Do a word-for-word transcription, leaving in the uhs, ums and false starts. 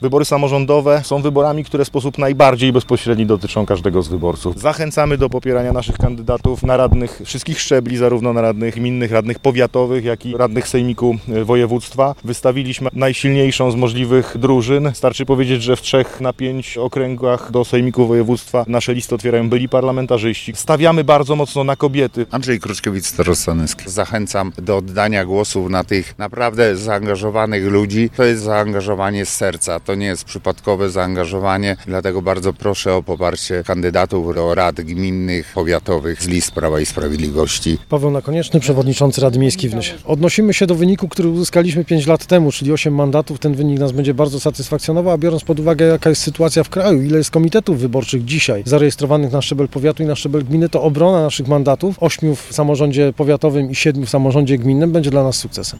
Wybory samorządowe są wyborami, które w sposób najbardziej bezpośredni dotyczą każdego z wyborców. Zachęcamy do popierania naszych kandydatów na radnych wszystkich szczebli, zarówno na radnych gminnych, radnych powiatowych, jak i radnych sejmiku województwa. Wystawiliśmy najsilniejszą z możliwych drużyn. Starczy powiedzieć, że w trzech na pięć okręgach do sejmiku województwa nasze listy otwierają byli parlamentarzyści. Stawiamy bardzo mocno na kobiety. Andrzej Kruczkiewicz, starosta Nyski. Zachęcam do oddania głosów na tych naprawdę zaangażowanych ludzi. To jest zaangażowanie z serca, to nie jest przypadkowe zaangażowanie, dlatego bardzo proszę o poparcie kandydatów do rad gminnych, powiatowych z list Prawa i Sprawiedliwości. Paweł Nakonieczny, przewodniczący Rady Miejskiej w Nysie. Odnosimy się do wyniku, który uzyskaliśmy pięć lat temu, czyli osiem mandatów. Ten wynik nas będzie bardzo satysfakcjonował, a biorąc pod uwagę, jaka jest sytuacja w kraju, ile jest komitetów wyborczych dzisiaj zarejestrowanych na szczebel powiatu i na szczebel gminy, to obrona naszych mandatów, ośmiu w samorządzie powiatowym i siedmiu w samorządzie gminnym, będzie dla nas sukcesem.